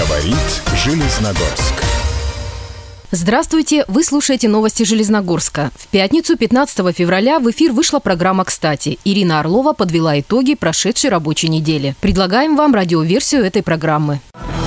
Говорит Железногорск. Здравствуйте! Вы слушаете новости Железногорска. В пятницу, 15 февраля, в эфир вышла программа «Кстати». Ирина Орлова подвела итоги прошедшей рабочей недели. Предлагаем вам радиоверсию этой программы.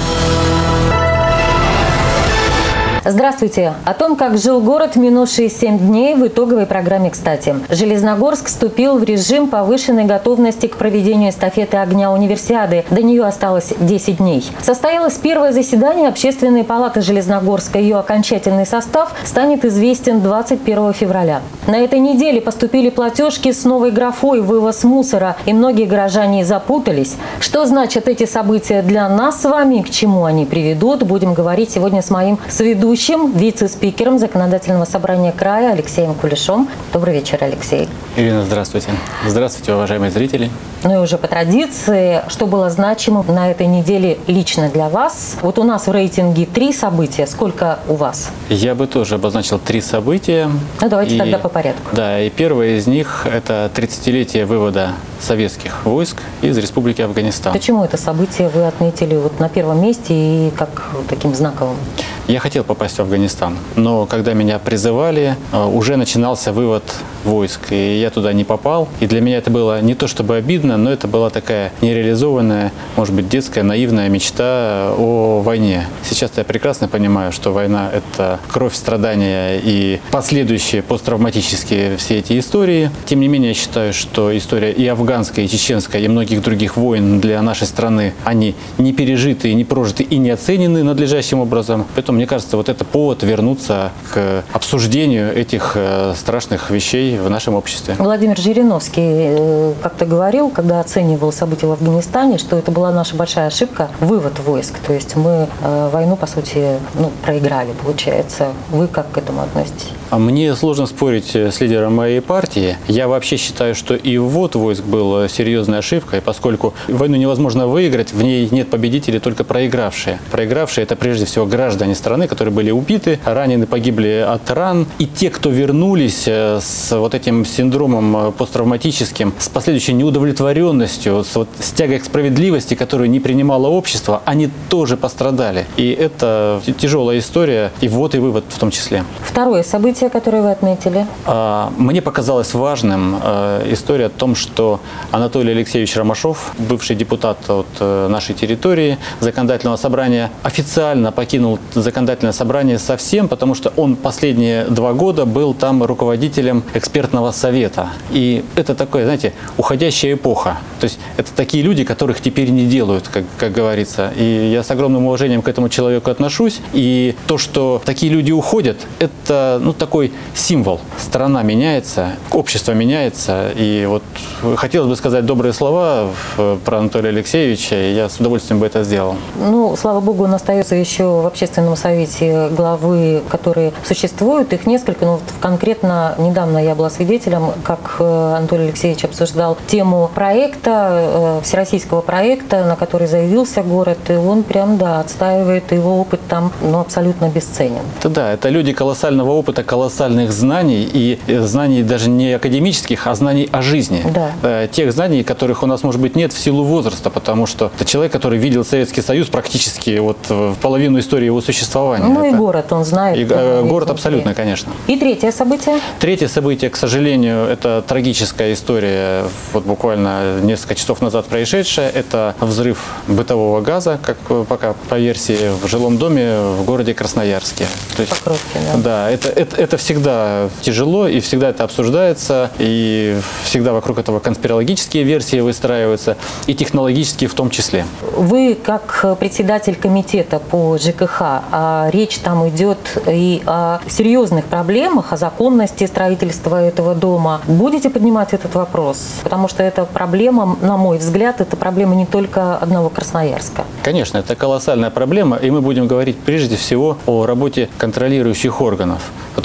Здравствуйте! О том, как жил город минувшие 7 дней в итоговой программе «Кстати». Железногорск вступил в режим повышенной готовности к проведению эстафеты огня Универсиады. До нее осталось 10 дней. Состоялось первое заседание Общественной палаты Железногорска. Ее окончательный состав станет известен 21 февраля. На этой неделе поступили платежки с новой графой «Вывоз мусора», и многие горожане запутались. Что значат эти события для нас с вами, к чему они приведут, будем говорить сегодня с моим соведущим, вице-спикером Законодательного собрания края Алексеем Кулешом. Добрый вечер, Алексей. Ирина, здравствуйте. Здравствуйте, уважаемые зрители. Ну и уже по традиции, что было значимым на этой неделе лично для вас? Вот у нас в рейтинге 3 события. Сколько у вас? Я бы тоже обозначил 3 события. Ну давайте тогда по порядку. Да, и первое из них – это 30-летие вывода советских войск из Республики Афганистан. Почему это событие вы отметили вот на первом месте и как таким знаковым? Я хотел попасть в Афганистан, но когда меня призывали, уже начинался вывод войск, и я туда не попал. И для меня это было не то чтобы обидно, но это была такая нереализованная, может быть, детская, наивная мечта о войне. Сейчас я прекрасно понимаю, что война – это кровь, страдания и последующие посттравматические все эти истории. Тем не менее, я считаю, что история и афганская, и чеченская, и многих других войн для нашей страны, они не пережиты, не прожиты и не оценены надлежащим образом. Поэтому, мне кажется, вот это повод вернуться к обсуждению этих страшных вещей в нашем обществе. Владимир Жириновский как-то говорил, когда оценивал события в Афганистане, что это была наша большая ошибка – вывод войск. То есть мы войну, по сути, проиграли, получается. Вы как к этому относитесь? Мне сложно спорить с лидером моей партии. Я вообще считаю, что и ввод войск был серьезной ошибкой, поскольку войну невозможно выиграть, в ней нет победителей, только проигравшие. Проигравшие – это прежде всего граждане страны, которые были убиты, ранены, погибли от ран. И те, кто вернулись с вот этим синдромом посттравматическим, с последующей неудовлетворенностью, с тягой к справедливости, которую не принимало общество, они тоже пострадали. И это тяжелая история, и ввод, и вывод в том числе. Второе событие, которое вы отметили? Мне показалось важным история о том, что Анатолий Алексеевич Ромашов, бывший депутат от нашей территории Законодательного собрания, официально покинул Законодательное собрание совсем, потому что он последние 2 года был там руководителем экспертного совета. И это такое, знаете, уходящая эпоха. То есть это такие люди, которых теперь не делают, как говорится. И я с огромным уважением к этому человеку отношусь. И то, что такие люди уходят, это такой символ. Страна меняется, общество меняется. И вот хотелось бы сказать добрые слова про Анатолия Алексеевича, и я с удовольствием бы это сделал. Слава богу, он остается еще в общественном совете главы, которые существуют. Их несколько, но конкретно недавно я была свидетелем, как Анатолий Алексеевич обсуждал тему проекта, всероссийского проекта, на который заявился город, и он прям, отстаивает, его опыт там, абсолютно бесценен. Это люди колоссального опыта, колоссальных знаний, и знаний даже не академических, а знаний о жизни. Да. Тех знаний, которых у нас, может быть, нет в силу возраста, потому что это человек, который видел Советский Союз практически в половину истории его существования. И город он знает. И город абсолютно, конечно. И третье событие? Третье событие, к сожалению, это трагическая история, буквально несколько часов назад происшедшая. Это взрыв бытового газа, как пока по версии, в жилом доме в городе Красноярске. Покровке, да. Это всегда тяжело, и всегда это обсуждается, и всегда вокруг этого конспирологические версии выстраиваются, и технологические в том числе. Вы, как председатель комитета по ЖКХ, речь там идет и о серьезных проблемах, о законности строительства этого дома. Будете поднимать этот вопрос? Потому что это проблема, на мой взгляд, это проблема не только одного Красноярска. Конечно, это колоссальная проблема, и мы будем говорить прежде всего о работе контролирующих органов. Потому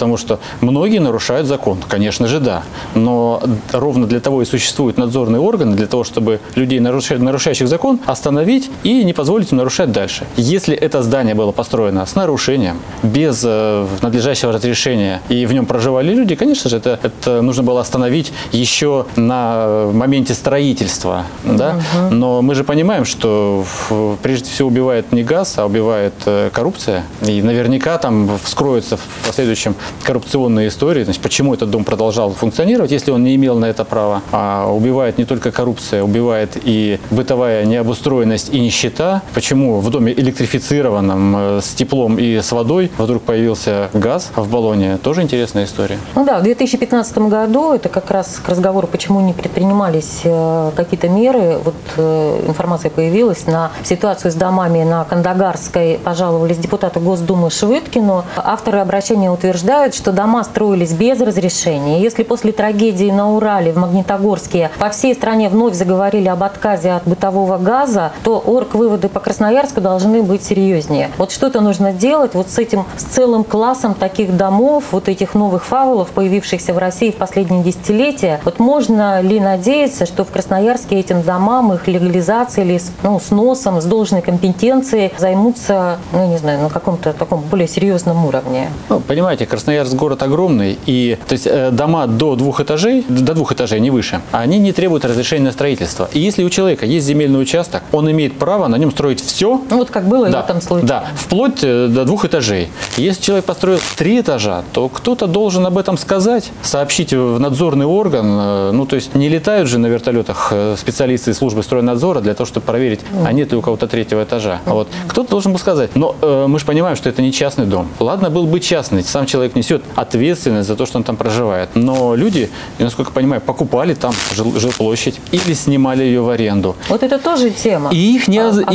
потому что многие нарушают закон. Конечно же, да. Но ровно для того и существуют надзорные органы, для того, чтобы людей, нарушающих закон, остановить и не позволить им нарушать дальше. Если это здание было построено с нарушением, без надлежащего разрешения, и в нем проживали люди, конечно же, это нужно было остановить еще на моменте строительства. Да? Но мы же понимаем, что прежде всего убивает не газ, а убивает коррупция. И наверняка там вскроются в последующем коррупционные истории. Значит, почему этот дом продолжал функционировать, если он не имел на это права. А убивает не только коррупция, убивает и бытовая необустроенность и нищета. Почему в доме электрифицированном с теплом и с водой вдруг появился газ в баллоне? Тоже интересная история. Ну да, в 2015 году, это как раз к разговору, почему не предпринимались какие-то меры. Вот информация появилась на ситуацию с домами на Кандагарской. Пожаловались депутаты Госдумы Швыдкину. Авторы обращения утверждают, что дома строились без разрешения. Если после трагедии на Урале, в Магнитогорске, по всей стране вновь заговорили об отказе от бытового газа, то оргвыводы по Красноярску должны быть серьезнее. Вот что-то нужно делать вот с этим, с целым классом таких домов, вот этих новых фаулов, появившихся в России в последние десятилетия. Вот можно ли надеяться, что в Красноярске этим домам, их легализацией или сносом, с должной компетенцией займутся, не знаю, на каком-то таком более серьезном уровне? Понимаете, Красноярск город огромный, и то есть дома до 2 этажей, не выше, они не требуют разрешения на строительство. И если у человека есть земельный участок, он имеет право на нем строить все. Вот как было и в этом случае. Да, вплоть до 2 этажей. Если человек построил 3 этажа, то кто-то должен об этом сказать, сообщить в надзорный орган. То есть не летают же на вертолетах специалисты из службы стройнадзора для того, чтобы проверить, а нет ли у кого-то 3-го этажа. Вот. Кто-то должен был сказать. Но мы же понимаем, что это не частный дом. Ладно, был бы частный, сам человек несет ответственность за то, что он там проживает. Но люди, насколько я понимаю, покупали там жилплощадь или снимали ее в аренду. Вот это тоже тема. И их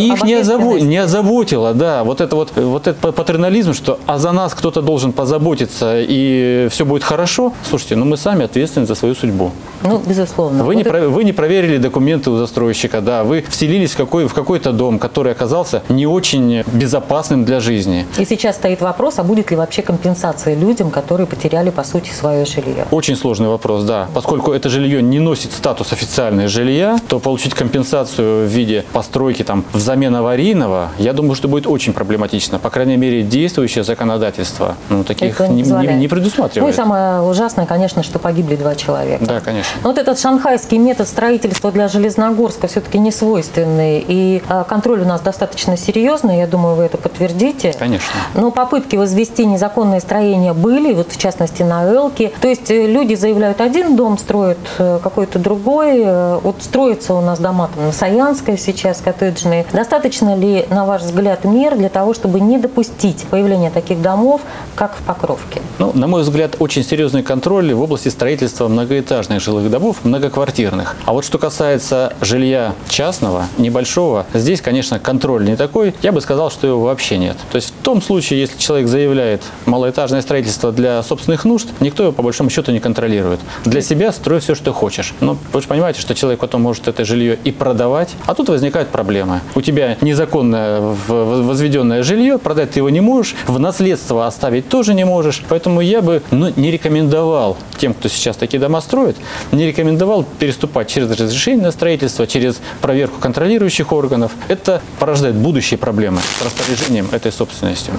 не озаботило, да, вот этот патернализм, что за нас кто-то должен позаботиться и все будет хорошо. Слушайте, мы сами ответственны за свою судьбу. Безусловно. Вы не проверили документы у застройщика, да, вы вселились в какой-то дом, который оказался не очень безопасным для жизни. И сейчас стоит вопрос, а будет ли вообще компенсация людям, которые потеряли, по сути, свое жилье? Очень сложный вопрос, да. Поскольку это жилье не носит статус официальное жилья, то получить компенсацию в виде постройки взамен аварийного, я думаю, что будет очень проблематично. По крайней мере, действующее законодательство таких не предусматривает. И самое ужасное, конечно, что погибли 2 человека. Да, конечно. Вот этот шанхайский метод строительства для Железногорска все-таки не свойственный. И контроль у нас достаточно серьезный, я думаю, вы это подтвердите. Конечно. Но попытки возвести незаконные строения были, вот в частности на Элке. То есть люди заявляют один дом, строят какой-то другой. Вот строятся у нас дома на Саянской сейчас, коттеджные. Достаточно ли, на ваш взгляд, мер для того, чтобы не допустить появления таких домов, как в Покровке? На мой взгляд, очень серьезный контроль в области строительства многоэтажных жилых домов, многоквартирных. А вот что касается жилья частного, небольшого, здесь, конечно, контроль не такой. Я бы сказал, что его вообще нет. То есть в том случае, если человек заявляет малоэтажное строительство для собственных нужд, никто его по большому счету не контролирует. Для себя строй все, что хочешь. Но вы же понимаете, что человек потом может это жилье и продавать, а тут возникают проблемы. У тебя незаконно возведенное жилье, продать ты его не можешь, в наследство оставить тоже не можешь. Поэтому я бы не рекомендовал тем, кто сейчас такие дома строит, не рекомендовал переступать через разрешение на строительство, через проверку контролирующих органов. Это порождает будущие проблемы с распоряжением этой собственностью.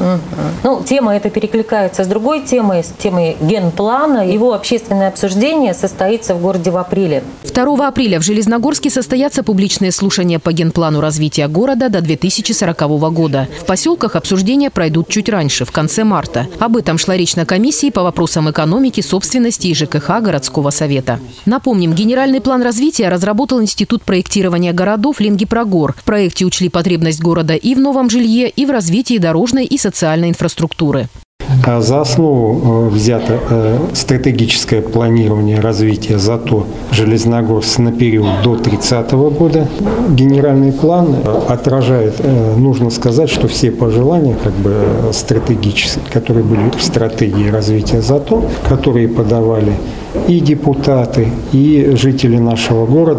Тема эта перекликается с другой темой, с темой генплана. Его общественное обсуждение состоится в городе в апреле. 2 апреля в Железногорске состоятся публичные слушания по генплану развития города до 2040 года. В поселках обсуждения пройдут чуть раньше, в конце марта. Об этом шла речь на комиссии по вопросам экономики, собственности и ЖКХ городского совета. Напомним, генеральный план развития разработал Институт проектирования городов Ленгипрогор. В проекте учли потребность города и в новом жилье, и в развитии дорожной и социальной инфраструктуры. За основу взято стратегическое планирование развития ЗАТО Железногорск на период до 30 года. Генеральный план отражает, нужно сказать, что все пожелания стратегические, которые были в стратегии развития ЗАТО, которые подавали и депутаты, и жители нашего города.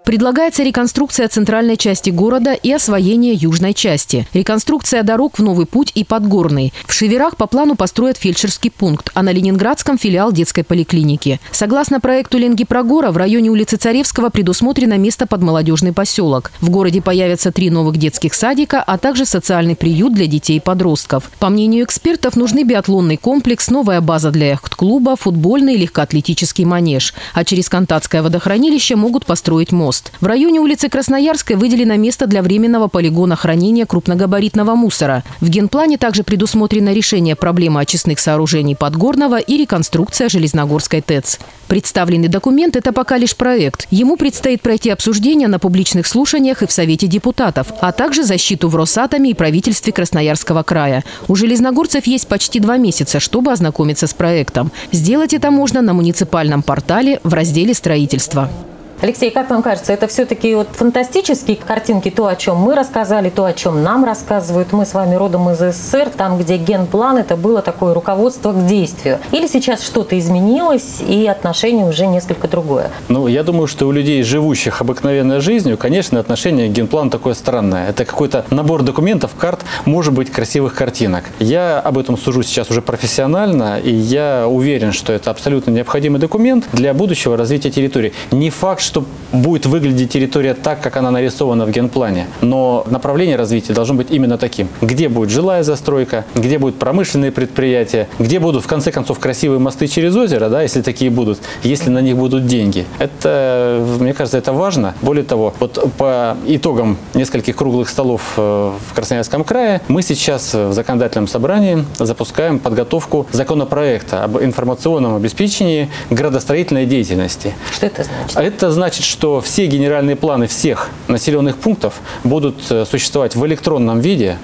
Предлагается реконструкция центральной части города и освоение южной части. Реконструкция дорог в Новый Путь и Подгорный. В Шеверах по плану построят фельдшерский пункт, а на Ленинградском – филиал детской поликлиники. Согласно проекту Ленгипрогора, в районе улицы Царевского предусмотрено место под молодежный поселок. В городе появятся 3 новых детских садика, а также социальный приют для детей и подростков. По мнению экспертов, нужны биатлонный комплекс, новая база для яхт-клуба, футбольный и легкоатлетический манеж. А через Кантатское водохранилище могут построить мост. В районе улицы Красноярской выделено место для временного полигона хранения крупногабаритного мусора. В генплане также предусмотрено решение проблемы очистных сооружений Подгорного и реконструкция Железногорской ТЭЦ. Представленный документ – это пока лишь проект. Ему предстоит пройти обсуждение на публичных слушаниях и в Совете депутатов, а также защиту в Росатоме и правительстве Красноярского края. У железногорцев есть почти 2 месяца, чтобы ознакомиться с проектом. Сделать это можно на муниципальном портале в разделе «Строительство». Алексей, как вам кажется, это все-таки вот фантастические картинки, то, о чем мы рассказали, то, о чем нам рассказывают. Мы с вами родом из СССР, там, где генплан, это было такое руководство к действию. Или сейчас что-то изменилось, и отношение уже несколько другое? Ну, я думаю, что у людей, живущих обыкновенной жизнью, конечно, отношение к генплану такое странное. Это какой-то набор документов, карт, может быть, красивых картинок. Я об этом сужу сейчас уже профессионально, и я уверен, что это абсолютно необходимый документ для будущего развития территории. Не факт, что будет выглядеть территория так, как она нарисована в генплане. Но направление развития должно быть именно таким. Где будет жилая застройка, где будут промышленные предприятия, где будут, в конце концов, красивые мосты через озеро, да, если такие будут, если на них будут деньги. Это, мне кажется, это важно. Более того, вот по итогам нескольких круглых столов в Красноярском крае мы сейчас в законодательном собрании запускаем подготовку законопроекта об информационном обеспечении градостроительной деятельности. Что это значит? Это значит, что все генеральные планы всех населенных пунктов будут существовать в электронном виде,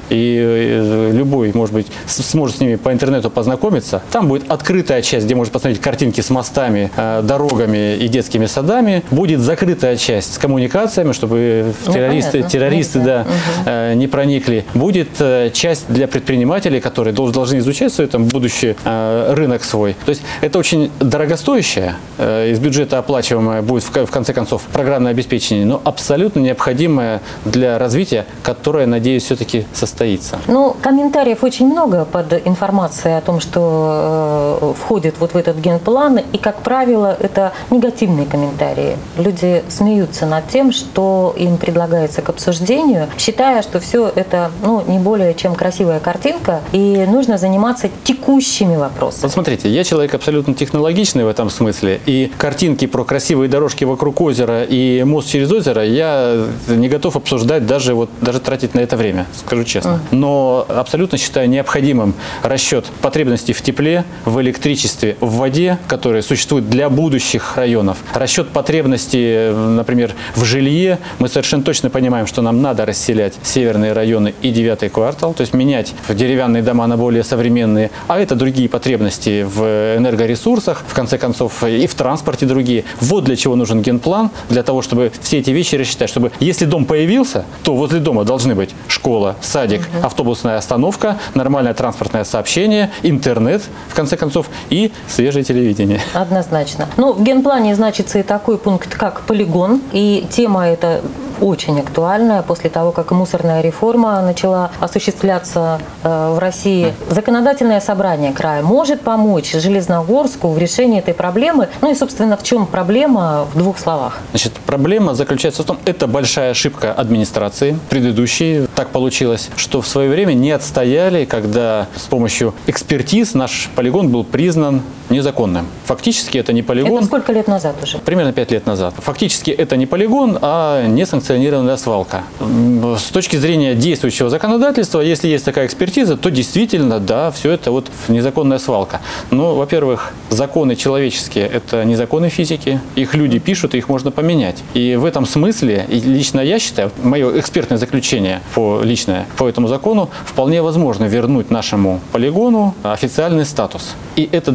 и любой, может быть, сможет с ними по интернету познакомиться. Там будет открытая часть, где можно посмотреть картинки с мостами, дорогами и детскими садами. Будет закрытая часть с коммуникациями, чтобы террористы не проникли. Будет часть для предпринимателей, которые должны изучать свой будущий рынок свой. То есть это очень дорогостоящее, из бюджета оплачиваемое будет в конце концов программное обеспечение, но абсолютно необходимое для развития, которое, надеюсь, все-таки состоится. Ну, комментариев очень много под информацией о том, что входит вот в этот генплан, и, как правило, это негативные комментарии. Люди смеются над тем, что им предлагается к обсуждению, считая, что все это, не более чем красивая картинка, и нужно заниматься текущими вопросами. Вот смотрите, я человек абсолютно технологичный в этом смысле, и картинки про красивые дорожки вокруг озера и мост через озеро я не готов обсуждать, даже тратить на это время, скажу честно. Но абсолютно считаю необходимым расчет потребностей в тепле, в электричестве, в воде, которые существуют для будущих районов. Расчет потребностей, например, в жилье. Мы совершенно точно понимаем, что нам надо расселять северные районы и 9-й квартал, то есть менять деревянные дома на более современные, а это другие потребности в энергоресурсах, в конце концов, и в транспорте другие. Вот для чего нужен генплан, для того, чтобы все эти вещи рассчитать, чтобы если дом появился, то возле дома должны быть школа, садик, автобусная остановка, нормальное транспортное сообщение, интернет, в конце концов, и свежее телевидение. Однозначно. В генплане значится и такой пункт, как полигон, и тема эта очень актуальная после того, как мусорная реформа начала осуществляться в России. Законодательное собрание края может помочь Железногорску в решении этой проблемы. И, собственно, в чем проблема в 2 словах? Значит, проблема заключается в том, это большая ошибка администрации предыдущей. Так получилось, что в свое время не отстояли, когда с помощью экспертиз наш полигон был признан незаконным. Фактически это не полигон. Это сколько лет назад уже? Примерно 5 лет назад. Фактически это не полигон, а несанкционированная свалка. С точки зрения действующего законодательства, если есть такая экспертиза, то действительно, да, все это незаконная свалка. Но, во-первых, законы человеческие – это не законы физики. Их люди пишут, и их можно поменять. И в этом смысле, и лично я считаю, мое экспертное заключение по этому закону, вполне возможно вернуть нашему полигону официальный статус. И это для города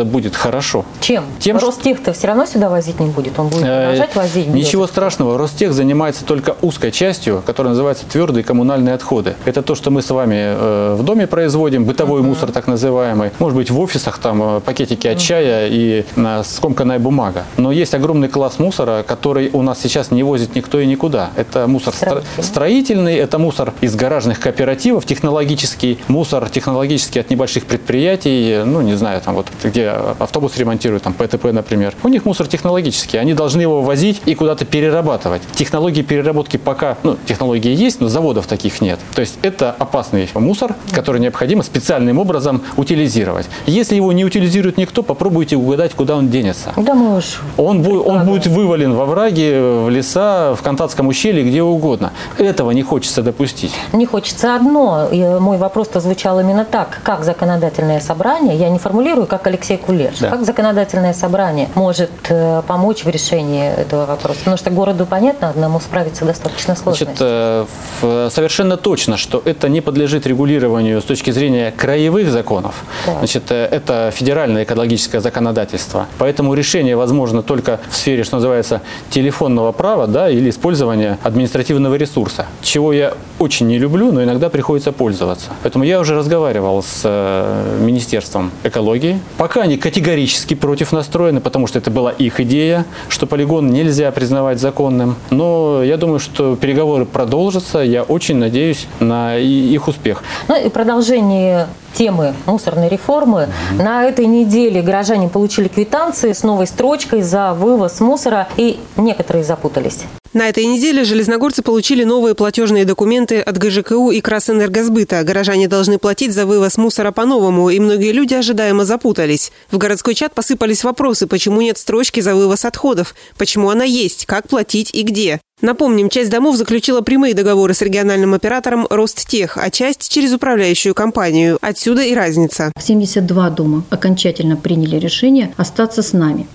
будет хорошо. Чем? Тем, Ростех-то все равно сюда возить не будет, он будет продолжать возить? Ничего страшного, Ростех занимается только узкой частью, которая называется твердые коммунальные отходы. Это то, что мы с вами в доме производим, бытовой мусор так называемый. Может быть, в офисах там пакетики от чая и скомканная бумага. Но есть огромный класс мусора, который у нас сейчас не возит никто и никуда. Это мусор строительный, это мусор из гаражных кооперативов, технологический мусор, технологический от небольших предприятий, ну, не знаю, там вот, где автобус ремонтируют, там, ПТП, например. У них мусор технологический, они должны его возить и куда-то перерабатывать. Технологии переработки пока, технологии есть, но заводов таких нет. То есть это опасный мусор, который необходимо специальным образом утилизировать. Если его не утилизирует никто, попробуйте угадать, куда он денется. Да, мы уж... Он будет вывален во враги, в леса, в Кантатском ущелье, где угодно. Этого не хочется допустить. Не хочется одно. И мой вопрос-то звучал именно так. Как законодательное собрание, я не формулирую, как Алексей Кулеш, как законодательное собрание может помочь в решении этого вопроса? Потому что городу, понятно, одному справиться достаточно сложно. Значит, совершенно точно, что это не подлежит регулированию с точки зрения краевых законов. Да. Значит, это федеральное экологическое законодательство. Поэтому решение возможно только в сфере, что называется, телефонного права, да, или использования административного ресурса, чего я очень не люблю, но иногда приходится пользоваться. Поэтому я уже разговаривал с Министерством экологии. Пока они категорически против настроены, потому что это была их идея, что полигон нельзя признавать законным. Но я думаю, что переговоры продолжатся. Я очень надеюсь на их успех. Ну и продолжение темы мусорной реформы. На этой неделе горожане получили квитанции с новой строчкой за вывоз мусора, и некоторые запутались. На этой неделе железногорцы получили новые платежные документы от ГЖКУ и Красэнергосбыта. Горожане должны платить за вывоз мусора по-новому, и многие люди ожидаемо запутались. В городской чат посыпались вопросы, почему нет строчки за вывоз отходов, почему она есть, как платить и где. Напомним, часть домов заключила прямые договоры с региональным оператором Ростех, а часть через управляющую компанию. Отсюда и разница. 72 дома окончательно приняли решение остаться с нами.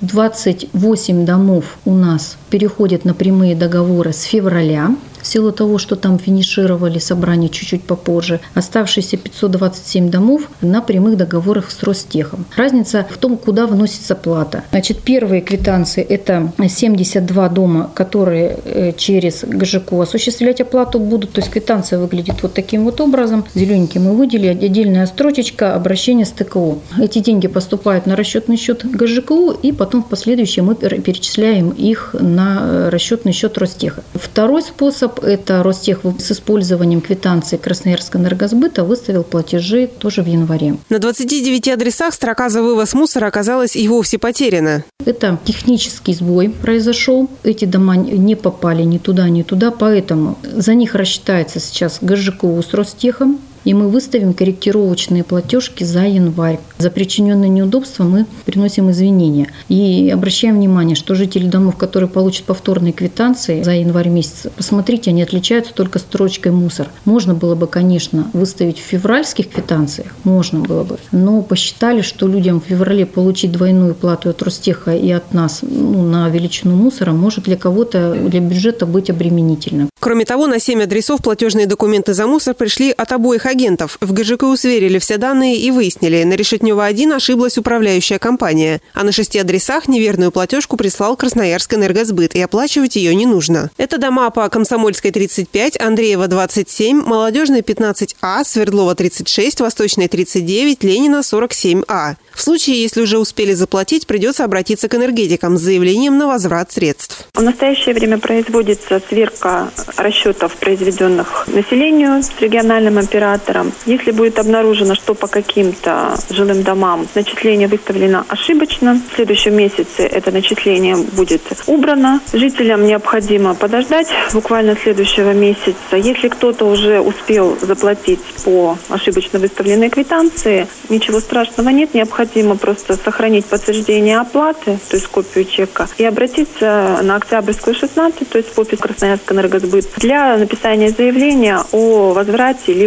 28 домов у нас переходят на прямые договоры с февраля. В силу того, что там финишировали собрание чуть-чуть попозже, оставшиеся 527 домов на прямых договорах с Ростехом. Разница в том, куда вносится плата. Значит, первые квитанции – это 72 дома, которые через ГЖКУ осуществлять оплату будут. То есть квитанция выглядит вот таким вот образом. Зелененьким мы выделили отдельная строчечка «Обращение с ТКО». Эти деньги поступают на расчетный счет ГЖКУ, и потом в последующем мы перечисляем их на расчетный счет Ростеха. Второй способ – это Ростех с использованием квитанции Красноярскэнергосбыта выставил платежи тоже в январе. На 29 адресах строка за вывоз мусора оказалась и вовсе потеряна. Это технический сбой произошел. Эти дома не попали ни туда, поэтому за них рассчитается сейчас ГЖКУ с Ростехом. И мы выставим корректировочные платежки за январь. За причиненные неудобства мы приносим извинения. И обращаем внимание, что жители домов, которые получат повторные квитанции за январь месяц, посмотрите, они отличаются только строчкой «мусор». Можно было бы, конечно, выставить в февральских квитанциях, можно было бы. Но посчитали, что людям в феврале получить двойную плату от Ростеха и от нас на величину мусора может для кого-то, для бюджета быть обременительно. Кроме того, на 7 адресов платежные документы за мусор пришли от обоих агентов. В ГЖКУ сверили все данные и выяснили, на Решетнева-1 ошиблась управляющая компания, а на 6 адресах неверную платежку прислал Красноярскэнергосбыт, и оплачивать ее не нужно. Это дома по Комсомольской 35, Андреева 27, Молодежной 15А, Свердлова 36, Восточной 39, Ленина 47А. В случае, если уже успели заплатить, придется обратиться к энергетикам с заявлением на возврат средств. В настоящее время производится сверка расчетов, произведенных населению с региональным оператором. Если будет обнаружено, что по каким-то жилым домам начисление выставлено ошибочно, в следующем месяце это начисление будет убрано. Жителям необходимо подождать буквально следующего месяца. Если кто-то уже успел заплатить по ошибочно выставленной квитанции, ничего страшного нет, необходимо просто сохранить подтверждение оплаты, то есть копию чека, и обратиться на Октябрьскую 16, то есть в офис Красноярскэнергосбыт, для написания заявления о возврате либо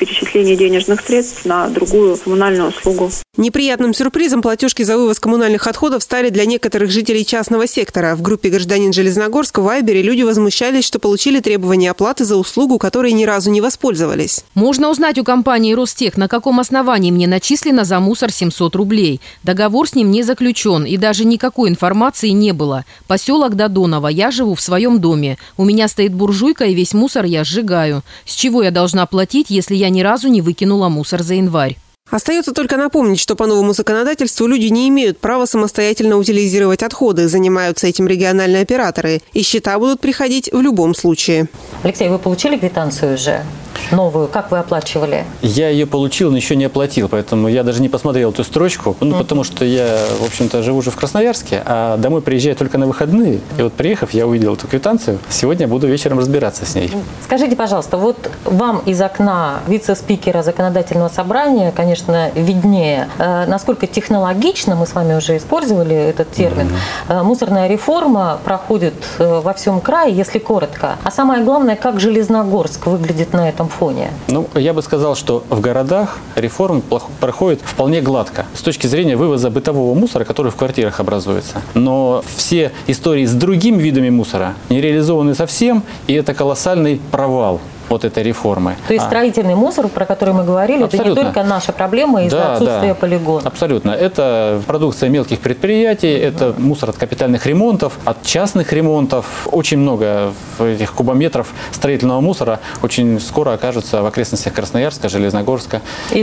перечисления денежных средств на другую коммунальную услугу. Неприятным сюрпризом платежки за вывоз коммунальных отходов стали для некоторых жителей частного сектора. В группе «Гражданин Железногорск» в Вайбере люди возмущались, что получили требования оплаты за услугу, которой ни разу не воспользовались. Можно узнать у компании «Ростех», на каком основании мне начислено за мусор 700 рублей. Договор с ним не заключен, и даже никакой информации не было. Поселок Додоново. Я живу в своем доме. У меня стоит буржуйка, и весь мусор я сжигаю. С чего я должна платить, если я ни разу не выкинула мусор за январь? Остается только напомнить, что по новому законодательству люди не имеют права самостоятельно утилизировать отходы. Занимаются этим региональные операторы. И счета будут приходить в любом случае. Алексей, вы получили квитанцию уже? Новую, как вы оплачивали? Я ее получил, но еще не оплатил, поэтому я даже не посмотрел эту строчку, потому что я, в общем-то, живу уже в Красноярске, а домой приезжаю только на выходные. И вот приехав, я увидел эту квитанцию. Сегодня буду вечером разбираться с ней. Скажите, пожалуйста, вот вам из окна вице-спикера законодательного собрания, конечно, виднее, насколько технологично, мы с вами уже использовали этот термин, мусорная реформа проходит во всем крае, если коротко. А самое главное, как Железногорск выглядит на этом фоне? Ну, я бы сказал, что в городах реформа проходит вполне гладко с точки зрения вывоза бытового мусора, который в квартирах образуется. Но все истории с другими видами мусора не реализованы совсем, и это колоссальный провал вот этой реформы. То есть строительный мусор, про который мы говорили, абсолютно. Это не только наша проблема из-за отсутствия полигона. Абсолютно. Это продукция мелких предприятий, это мусор от капитальных ремонтов, от частных ремонтов. Очень много этих кубометров строительного мусора очень скоро окажется в окрестностях Красноярска, Железногорска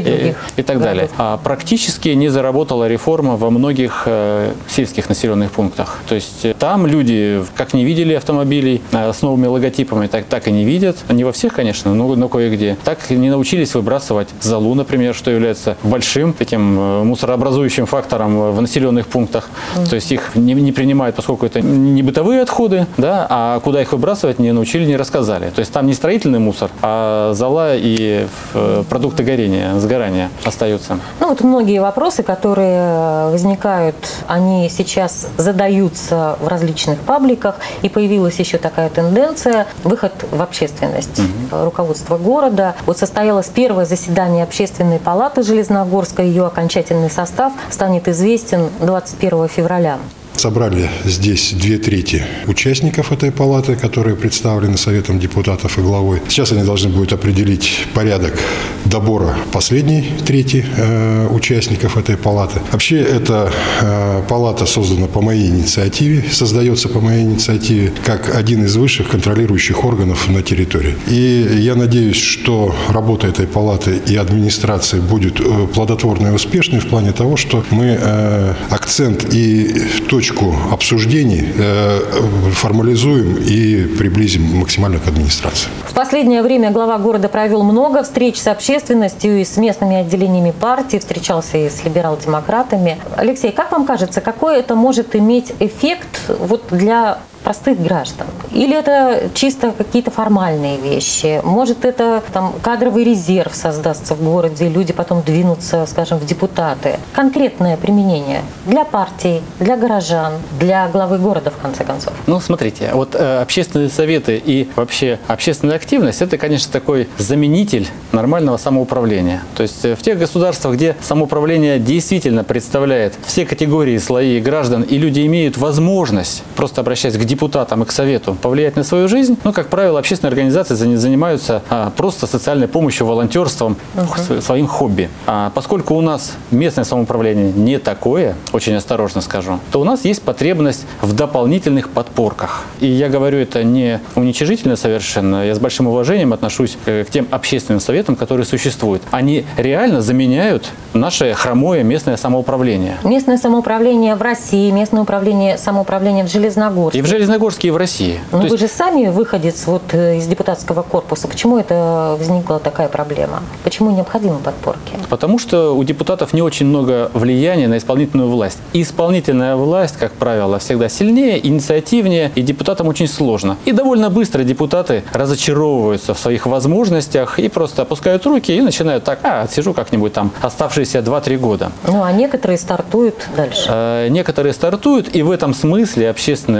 и так далее. А практически не заработала реформа во многих сельских населенных пунктах. То есть там люди как не видели автомобилей с новыми логотипами, так и не видят. Не во всех, конечно, но кое-где. Так не научились выбрасывать золу, например, что является большим таким мусорообразующим фактором в населенных пунктах. То есть их не принимают, поскольку это не бытовые отходы, да, а куда их выбрасывать не научили, не рассказали. То есть там не строительный мусор, а зола и продукты горения, сгорания остаются. Ну вот многие вопросы, которые возникают, они сейчас задаются в различных пабликах, и появилась еще такая тенденция – выход в общественность. Руководство города. Вот состоялось первое заседание Общественной палаты Железногорска. Ее окончательный состав станет известен 21 февраля. Собрали здесь 2/3 участников этой палаты, которые представлены Советом депутатов и главой. Сейчас они должны будут определить порядок добора последней трети участников этой палаты. Вообще, эта палата создана по моей инициативе, создается по моей инициативе как один из высших контролирующих органов на территории. И я надеюсь, что работа этой палаты и администрации будет плодотворной и успешной в плане того, что мы акцент и точку обсуждений формализуем и приблизим максимально к администрации. В последнее время глава города провел много встреч с общественностью и с местными отделениями партии, встречался и с либерал-демократами. Алексей, как вам кажется, какой это может иметь эффект вот для простых граждан? Или это чисто какие-то формальные вещи? Может, это там кадровый резерв создастся в городе, и люди потом двинутся, скажем, в депутаты? Конкретное применение для партий, для горожан, для главы города, в конце концов. Ну, смотрите, вот общественные советы и вообще общественная активность – это, конечно, такой заменитель нормального самоуправления. То есть в тех государствах, где самоуправление действительно представляет все категории, слои граждан, и люди имеют возможность просто обращаться к депутатам и к совету повлиять на свою жизнь, ну, как правило, общественные организации занимаются просто социальной помощью, волонтерством, своим хобби. Поскольку у нас местное самоуправление не такое, очень осторожно скажу, то у нас есть потребность в дополнительных подпорках. И я говорю это не уничижительно совершенно, я с большим уважением отношусь к тем общественным советам, которые существуют. Они реально заменяют наше хромое местное самоуправление. Местное самоуправление в России, местное самоуправление в Железногорске. И в Железногорске, и в России. Но вы же сами выходец вот из депутатского корпуса. Почему это возникла такая проблема? Почему необходимы подпорки? Потому что у депутатов не очень много влияния на исполнительную власть. И исполнительная власть, как правило, всегда сильнее, инициативнее, и депутатам очень сложно. И довольно быстро депутаты разочаровываются в своих возможностях и просто опускают руки и начинают так: отсижу как-нибудь там оставшиеся 2-3 года. Ну, а некоторые стартуют дальше. Некоторые стартуют, и в этом смысле общественные организации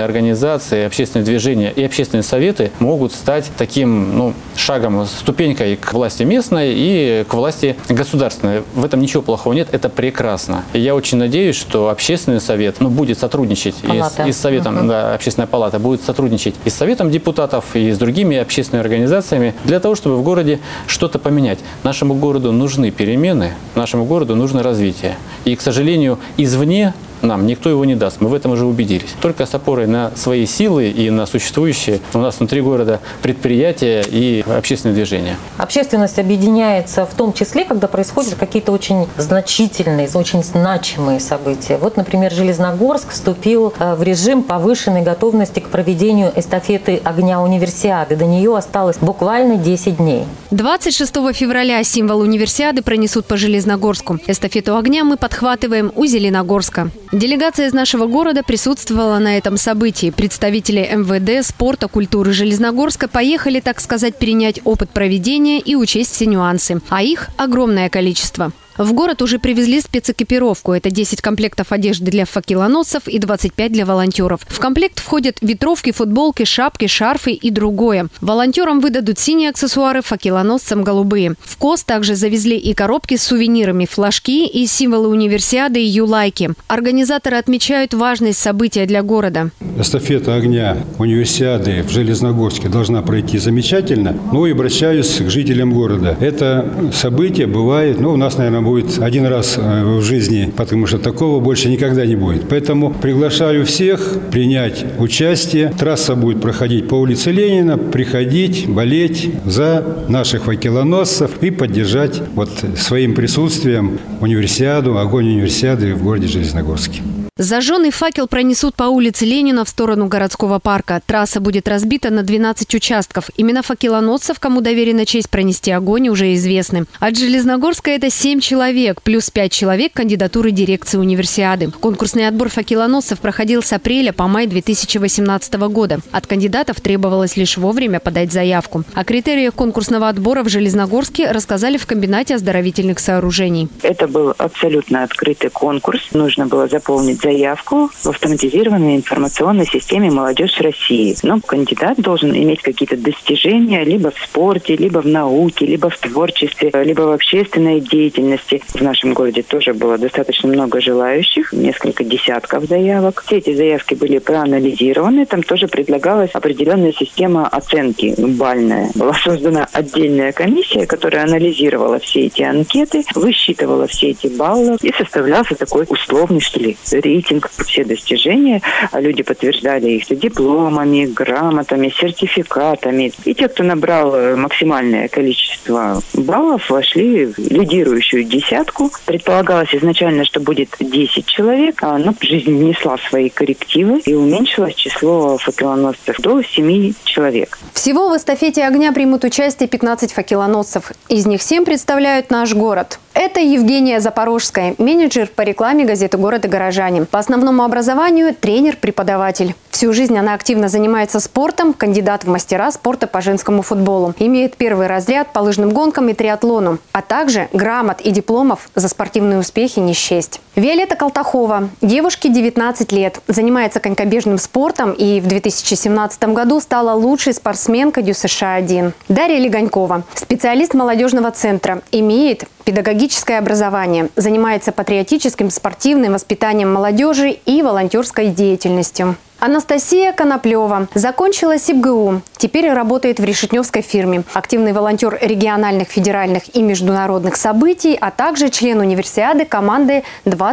организации, общественные движения и общественные советы могут стать таким шагом, ступенькой к власти местной и к власти государственной. В этом ничего плохого нет, это прекрасно. И я очень надеюсь, что общественный совет будет сотрудничать и с советом, общественная палата будет сотрудничать и с советом депутатов, и с другими общественными организациями для того, чтобы в городе что-то поменять. Нашему городу нужны перемены, нашему городу нужно развитие. И, к сожалению, извне нам никто его не даст. Мы в этом уже убедились. Только с опорой на свои силы и на существующие у нас внутри города предприятия и общественные движения. Общественность объединяется в том числе, когда происходят какие-то очень значительные, очень значимые события. Вот, например, Железногорск вступил в режим повышенной готовности к проведению эстафеты огня Универсиады. До нее осталось буквально 10 дней. 26 февраля символ Универсиады пронесут по Железногорску. Эстафету огня мы подхватываем у Зеленогорска. Делегация из нашего города присутствовала на этом событии. Представители МВД, спорта, культуры Железногорска поехали, так сказать, перенять опыт проведения и учесть все нюансы. А их огромное количество. В город уже привезли спецэкипировку. Это 10 комплектов одежды для факелоносцев и 25 для волонтеров. В комплект входят ветровки, футболки, шапки, шарфы и другое. Волонтерам выдадут синие аксессуары, факелоносцам голубые. В КОС также завезли и коробки с сувенирами, флажки и символы Универсиады и юлайки. Организаторы отмечают важность события для города. Эстафета огня Универсиады в Железногорске должна пройти замечательно. И обращаюсь к жителям города. Это событие бывает, у нас, наверное, будет один раз в жизни, потому что такого больше никогда не будет. Поэтому приглашаю всех принять участие. Трасса будет проходить по улице Ленина. Приходить, болеть за наших факелоносцев и поддержать своим присутствием Универсиаду, огонь Универсиады в городе Железногорске. Зажженный факел пронесут по улице Ленина в сторону городского парка. Трасса будет разбита на 12 участков. Имена факелоносцев, кому доверена честь пронести огонь, уже известны. От Железногорска это 7 человек, плюс 5 человек кандидатуры дирекции Универсиады. Конкурсный отбор факелоносцев проходил с апреля по май 2018 года. От кандидатов требовалось лишь вовремя подать заявку. О критериях конкурсного отбора в Железногорске рассказали в комбинате оздоровительных сооружений. Это был абсолютно открытый конкурс. Нужно было заполнить заявку в автоматизированной информационной системе «Молодежь России». Но кандидат должен иметь какие-то достижения либо в спорте, либо в науке, либо в творчестве, либо в общественной деятельности. В нашем городе тоже было достаточно много желающих, несколько десятков заявок. Все эти заявки были проанализированы. Там тоже предлагалась определенная система оценки, бальная. Была создана отдельная комиссия, которая анализировала все эти анкеты, высчитывала все эти баллы и составлялся такой условный, рейтинг, все достижения. Люди подтверждали их дипломами, грамотами, сертификатами. И те, кто набрал максимальное количество баллов, вошли в лидирующую десятку. Предполагалось изначально, что будет 10 человек, но жизнь внесла свои коррективы и уменьшилось число факелоносцев до 7 человек. Всего в эстафете огня примут участие 15 факелоносцев. Из них 7 представляют наш город. Это Евгения Запорожская, менеджер по рекламе газеты «Город и горожане». По основному образованию – тренер-преподаватель. Всю жизнь она активно занимается спортом, кандидат в мастера спорта по женскому футболу. Имеет первый разряд по лыжным гонкам и триатлону, а также грамот и дипломов за спортивные успехи не счесть. Виолетта Колтахова. Девушке 19 лет. Занимается конькобежным спортом и в 2017 году стала лучшей спортсменкой ДЮСШ-1. Дарья Легонькова. Специалист молодежного центра. Имеет педагогическое образование. Занимается патриотическим, спортивным воспитанием молодежи и волонтерской деятельностью. Анастасия Коноплева. Закончила СибГУ. Теперь работает в решетневской фирме. Активный волонтер региональных, федеральных и международных событий, а также член универсиады команды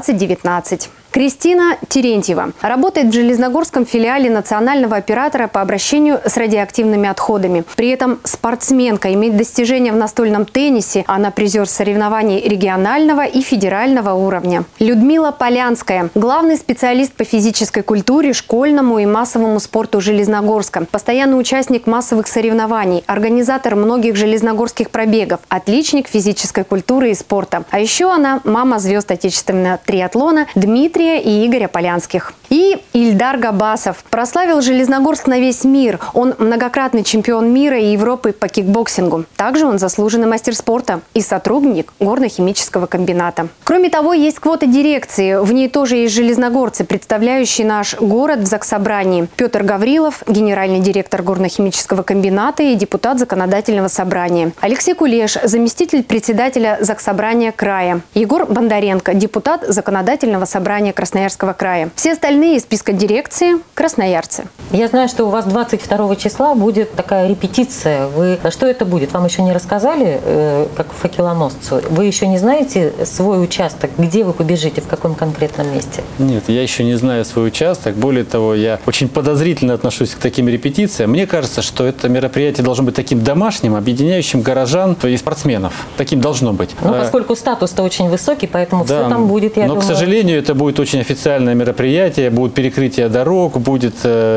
2019. Кристина Терентьева. Работает в Железногорском филиале национального оператора по обращению с радиоактивными отходами. При этом спортсменка, имеет достижения в настольном теннисе. Она призер соревнований регионального и федерального уровня. Людмила Полянская. Главный специалист по физической культуре, школьному и массовому спорту Железногорска. Постоянный участник массовых соревнований. Организатор многих железногорских пробегов. Отличник физической культуры и спорта. А еще она мама звезд отечественного триатлона Дмитрий Дмитрия и Игоря Полянских. И Ильдар Габасов прославил Железногорск на весь мир. Он многократный чемпион мира и Европы по кикбоксингу. Также он заслуженный мастер спорта и сотрудник горно-химического комбината. Кроме того, есть квота дирекции. В ней тоже есть железногорцы, представляющие наш город в Заксобрании. Петр Гаврилов, генеральный директор горно-химического комбината и депутат Законодательного собрания. Алексей Кулеш, заместитель председателя Заксобрания края. Егор Бондаренко, депутат Законодательного собрания Красноярского края. Все остальные из списка дирекции – красноярцы. Я знаю, что у вас 22 числа будет такая репетиция. Что это будет? Вам еще не рассказали, как факелоносцу? Вы еще не знаете свой участок? Где вы побежите, в каком конкретном месте? Нет, я еще не знаю свой участок. Более того, я очень подозрительно отношусь к таким репетициям. Мне кажется, что это мероприятие должно быть таким домашним, объединяющим горожан и спортсменов. Таким должно быть. Поскольку статус-то очень высокий, поэтому да, все там будет, я думаю. Но, к сожалению, это будет очень официальное мероприятие. Будут перекрытия дорог, будет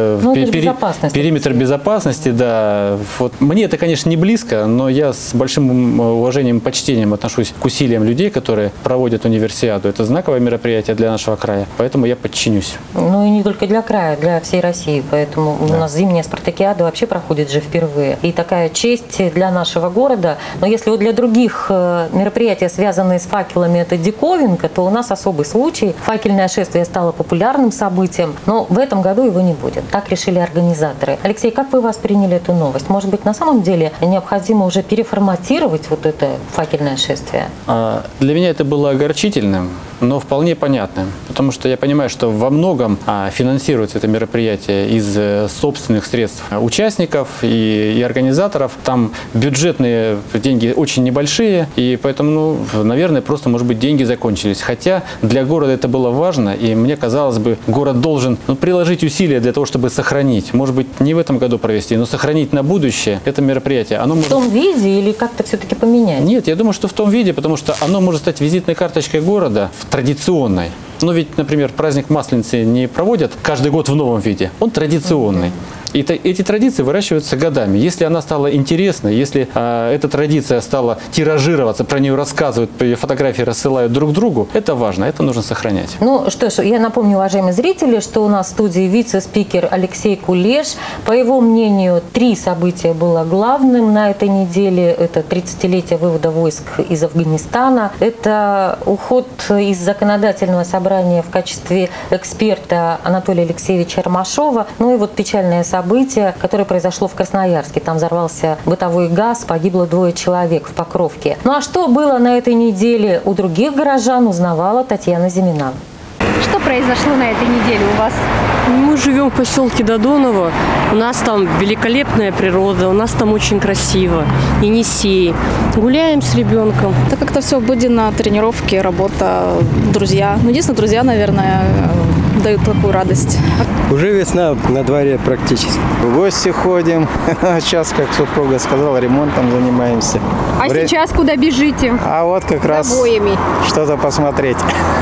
периметр безопасности. Да. Вот. Мне это, конечно, не близко, но я с большим уважением и почтением отношусь к усилиям людей, которые проводят универсиаду. Это знаковое мероприятие для нашего края, поэтому я подчинюсь. Ну и не только для края, для всей России. Поэтому у нас зимняя спартакиада вообще проходит же впервые. И такая честь для нашего города. Но если вот для других мероприятий, связанные с факелами, это диковинка, то у нас особый случай. Факельное шествие стало популярным событием, но в этом году его не будет. Так решили организаторы. Алексей, как вы восприняли эту новость? Может быть, на самом деле необходимо уже переформатировать вот это факельное шествие? Для меня это было огорчительным, но вполне понятным, потому что я понимаю, что во многом финансируется это мероприятие из собственных средств участников и организаторов. Там бюджетные деньги очень небольшие, и поэтому, наверное, просто, может быть, деньги закончились. Хотя для города это было важно, и мне казалось бы, город должен приложить усилия для того, чтобы сохранить. Может быть, не в этом году провести, но сохранить на будущее это мероприятие. Оно может... В том виде или как-то все-таки поменять? Нет, я думаю, что в том виде, потому что оно может стать визитной карточкой города, традиционной. Но ведь, например, праздник Масленицы не проводят каждый год в новом виде. Он традиционный. И эти традиции выращиваются годами. Если она стала интересной, если эта традиция стала тиражироваться, про нее рассказывают, фотографии рассылают друг другу, это важно, это нужно сохранять. Ну что ж, я напомню, уважаемые зрители, что у нас в студии вице-спикер Алексей Кулеш. По его мнению, 3 события было главным на этой неделе. Это 30-летие вывода войск из Афганистана, это уход из Законодательного собрания в качестве эксперта Анатолия Алексеевича Ромашова, ну и вот печальное событие, которое произошло в Красноярске. Там взорвался бытовой газ, погибло 2 человек в Покровке. Ну а что было на этой неделе у других горожан, узнавала Татьяна Зимина. Что произошло на этой неделе у вас? Мы живем в поселке Додоново. У нас там великолепная природа, у нас там очень красиво. Енисей. Гуляем с ребенком. Это как-то все обыденно, тренировки, работа, друзья. Ну, единственное, друзья, наверное, дают такую радость. Уже весна на дворе практически. В гости ходим. Сейчас, как супруга сказала, ремонтом занимаемся. А сейчас куда бежите? А вот как раз обоями. Что-то посмотреть.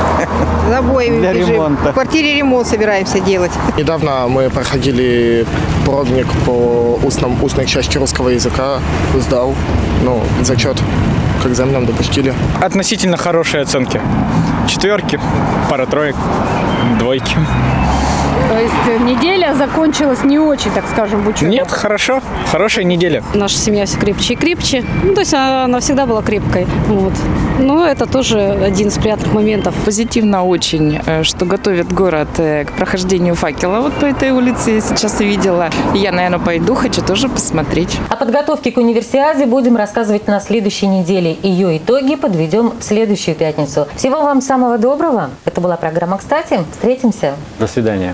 За обоями для бежим. ремонта. В квартире ремонт собираемся делать. Недавно мы проходили пробник по устной части русского языка. Сдал. Зачет к экзаменам допустили. Относительно хорошие оценки. 4, пара троек, 2. То есть неделя закончилась не очень, так скажем, в учебе? Нет, хорошо. Хорошая неделя. Наша семья все крепче и крепче. То есть она всегда была крепкой. Вот. Но это тоже один из приятных моментов. Позитивно очень, что готовит город к прохождению факела. Вот по этой улице я сейчас видела. Я, наверное, пойду, хочу тоже посмотреть. О подготовке к универсиаде будем рассказывать на следующей неделе. Ее итоги подведем в следующую пятницу. Всего вам самого доброго. Это была программа «Кстати». Встретимся. До свидания.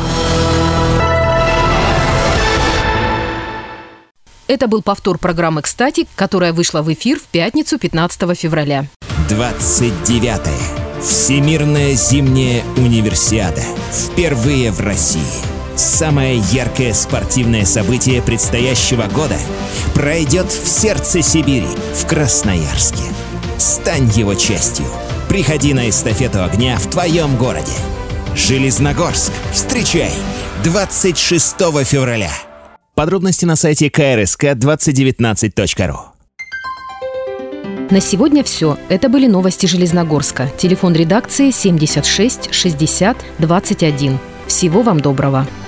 Это был повтор программы «Кстати», которая вышла в эфир в пятницу 15 февраля. 29-я. Всемирная зимняя универсиада. Впервые в России. Самое яркое спортивное событие предстоящего года пройдет в сердце Сибири, в Красноярске. Стань его частью. Приходи на эстафету огня в твоем городе. Железногорск. Встречай 26 февраля. Подробности на сайте krsk2019.ru. На сегодня все. Это были новости Железногорска. Телефон редакции 76 60 21. Всего вам доброго.